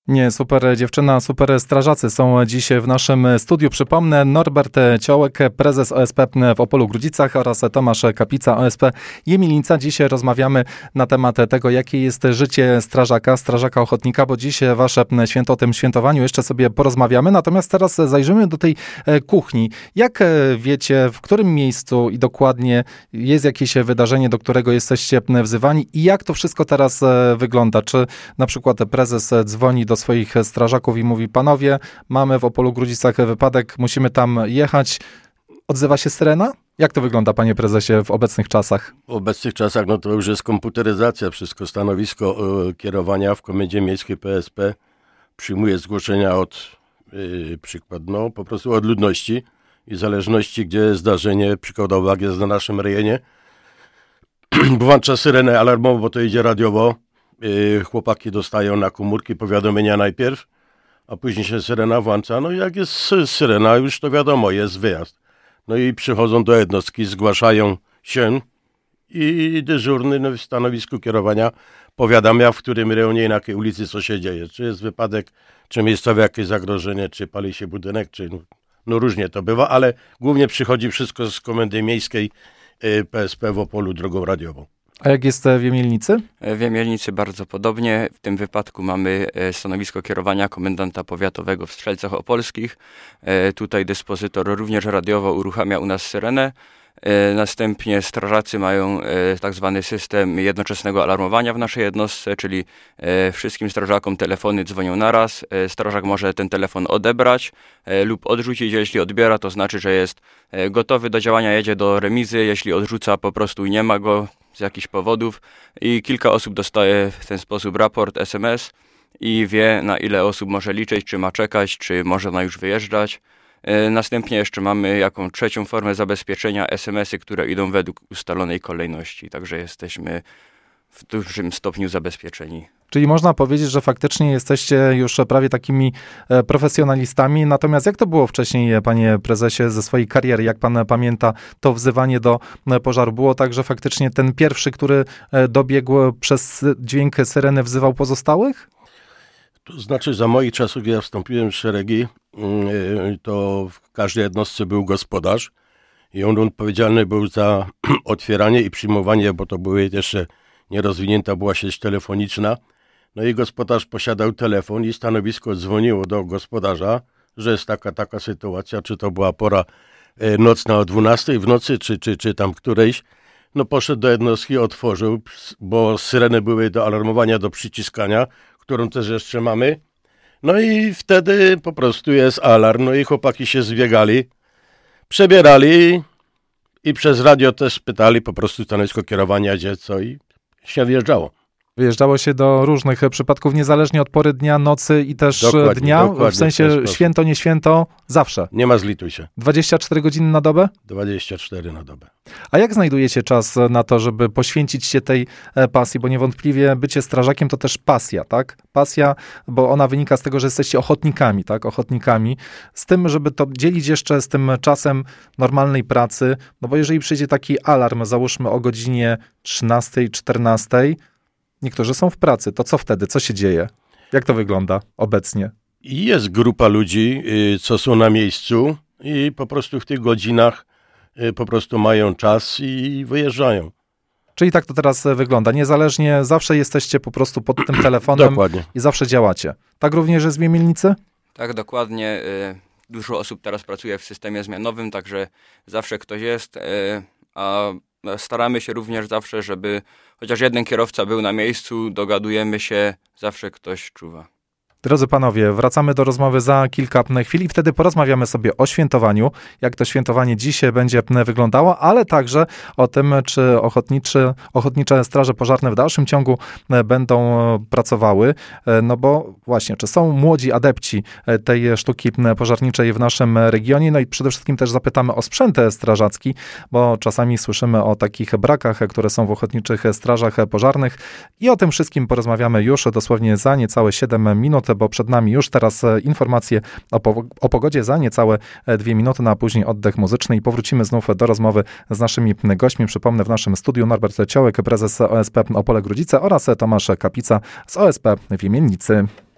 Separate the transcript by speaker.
Speaker 1: Nie, super dziewczyna, super strażacy są dziś w naszym studiu. Przypomnę, Norbert Ciołek, prezes OSP w Opolu-Grudzicach oraz Tomasz Kapica, OSP Jemielnica. Dziś rozmawiamy na temat tego, jakie jest życie strażaka ochotnika, bo dziś wasze święto, o tym świętowaniu jeszcze sobie porozmawiamy. Natomiast teraz zajrzymy do tej kuchni. Jak wiecie, w którym miejscu i dokładnie jest jakieś wydarzenie, do którego jesteście wzywani i jak to wszystko teraz wygląda? Czy na przykład prezes dzwoni do swoich strażaków i mówi: panowie, mamy w Opolu-Grudzicach wypadek, musimy tam jechać. Odzywa się syrena? Jak to wygląda, panie prezesie, w obecnych czasach?
Speaker 2: W obecnych czasach to już jest komputeryzacja. Wszystko stanowisko kierowania w Komendzie Miejskiej PSP przyjmuje zgłoszenia od po prostu od ludności i w zależności, gdzie jest zdarzenie, przykładowo jak jest na naszym rejonie, włącza syrenę alarmową, bo to idzie radiowo. Chłopaki dostają na komórki powiadomienia najpierw, a później się syrena włącza. No i jak jest syrena, już to wiadomo, jest wyjazd. No i przychodzą do jednostki, zgłaszają się i dyżurny w stanowisku kierowania powiadamia, w którym rejonie i na jakiej ulicy co się dzieje. Czy jest wypadek, czy miejscowe jakieś zagrożenie, czy pali się budynek, czy no różnie to bywa, ale głównie przychodzi wszystko z Komendy Miejskiej PSP w Opolu drogą radiową.
Speaker 1: A jak jest w Jemielnicy?
Speaker 3: W Jemielnicy bardzo podobnie. W tym wypadku mamy stanowisko kierowania komendanta powiatowego w Strzelcach Opolskich. Tutaj dyspozytor również radiowo uruchamia u nas syrenę. Następnie strażacy mają tak zwany system jednoczesnego alarmowania w naszej jednostce, czyli wszystkim strażakom telefony dzwonią naraz. Strażak może ten telefon odebrać lub odrzucić. Jeśli odbiera, to znaczy, że jest gotowy do działania, jedzie do remizy. Jeśli odrzuca, po prostu nie ma go z jakichś powodów i kilka osób dostaje w ten sposób raport, SMS i wie, na ile osób może liczyć, czy ma czekać, czy może ona już wyjeżdżać. Następnie jeszcze mamy jaką trzecią formę zabezpieczenia, SMS-y, które idą według ustalonej kolejności, także jesteśmy w dużym stopniu zabezpieczeni.
Speaker 1: Czyli można powiedzieć, że faktycznie jesteście już prawie takimi profesjonalistami. Natomiast jak to było wcześniej, panie prezesie, ze swojej kariery? Jak pan pamięta to wzywanie do pożaru? Było tak, że faktycznie ten pierwszy, który dobiegł przez dźwięk syreny, wzywał pozostałych?
Speaker 2: To znaczy, za moich czasów, gdy ja wstąpiłem w szeregi, to w każdej jednostce był gospodarz i on odpowiedzialny był za otwieranie i przyjmowanie, bo to były jeszcze nierozwinięta była sieć telefoniczna. No i gospodarz posiadał telefon i stanowisko dzwoniło do gospodarza, że jest taka sytuacja, czy to była pora nocna o 12 w nocy, czy tam którejś. No poszedł do jednostki, otworzył, bo syreny były do alarmowania, do przyciskania, którą też jeszcze mamy. No i wtedy po prostu jest alarm, no i chłopaki się zbiegali, przebierali i przez radio też pytali po prostu stanowisko kierowania, gdzie co i się wjeżdżało.
Speaker 1: Wyjeżdżało się do różnych przypadków, niezależnie od pory dnia, nocy i też dnia, w sensie święto, nie święto, zawsze.
Speaker 2: Nie ma zlituj się.
Speaker 1: 24 godziny na dobę?
Speaker 2: 24 na dobę.
Speaker 1: A jak znajdujecie czas na to, żeby poświęcić się tej pasji? Bo niewątpliwie bycie strażakiem to też pasja, tak? Pasja, bo ona wynika z tego, że jesteście ochotnikami, tak? Ochotnikami. Z tym, żeby to dzielić jeszcze z tym czasem normalnej pracy, no bo jeżeli przyjdzie taki alarm, załóżmy o godzinie 13, 14, niektórzy są w pracy, to co wtedy? Co się dzieje? Jak to wygląda obecnie?
Speaker 2: Jest grupa ludzi, co są na miejscu i po prostu w tych godzinach po prostu mają czas i wyjeżdżają.
Speaker 1: Czyli tak to teraz wygląda. Niezależnie, zawsze jesteście po prostu pod tym telefonem.
Speaker 2: Dokładnie.
Speaker 1: I zawsze działacie. Tak również jest w Jemielnicy?
Speaker 3: Tak, dokładnie. Dużo osób teraz pracuje w systemie zmianowym, także zawsze ktoś jest, a staramy się również zawsze, żeby chociaż jeden kierowca był na miejscu, dogadujemy się, zawsze ktoś czuwa.
Speaker 1: Drodzy panowie, wracamy do rozmowy za kilka chwil i wtedy porozmawiamy sobie o świętowaniu, jak to świętowanie dzisiaj będzie wyglądało, ale także o tym, czy ochotnicze straże pożarne w dalszym ciągu będą pracowały, no bo właśnie, czy są młodzi adepci tej sztuki pożarniczej w naszym regionie, no i przede wszystkim też zapytamy o sprzęt strażacki, bo czasami słyszymy o takich brakach, które są w ochotniczych strażach pożarnych i o tym wszystkim porozmawiamy już dosłownie za niecałe 7 minut, bo przed nami już teraz informacje o pogodzie za niecałe 2 minuty, a później oddech muzyczny i powrócimy znów do rozmowy z naszymi gośćmi. Przypomnę, w naszym studiu Norbert Ciołek, prezes OSP Opole-Grudzice oraz Tomasz Kapica z OSP w Jemielnicy.